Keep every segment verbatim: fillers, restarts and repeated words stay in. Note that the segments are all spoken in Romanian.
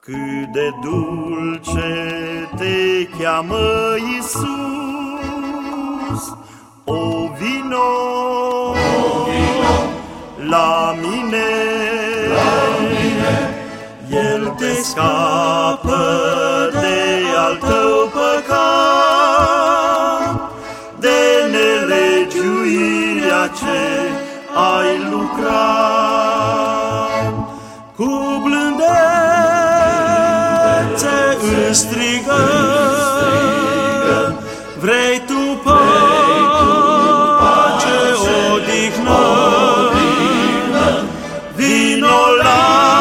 Cât de dulce te cheamă Iisus, o vino, o vino la mine, la mine. El te scapă de al tău păcat, de nelegiuirea ce ai lucrat. Cu blândețe îți strigă, vrei tu pace, odihnă, vino la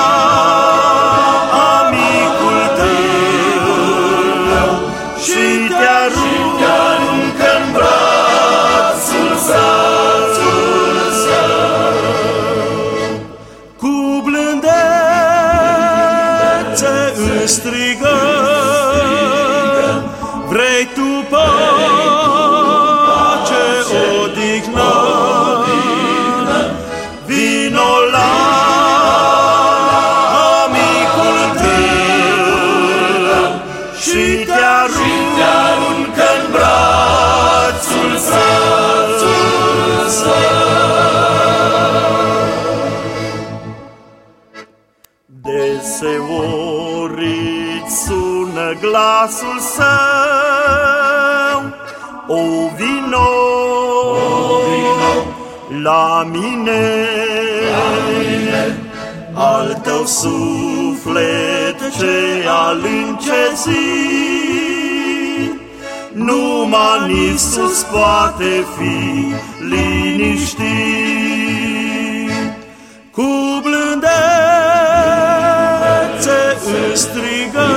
amicul tău și te aruncă-n brațul său. Cu blândețe îți strigă, vrei tu pace, odihnă, vino la amicul tău și te aruncă-n brațul său. Deseori îți sună glasul său, o vino, O vino la mine, la mine. al tău suflet ce al încezit, numai în Iisus poate fi liniștit. Cu blândețe îți strigă,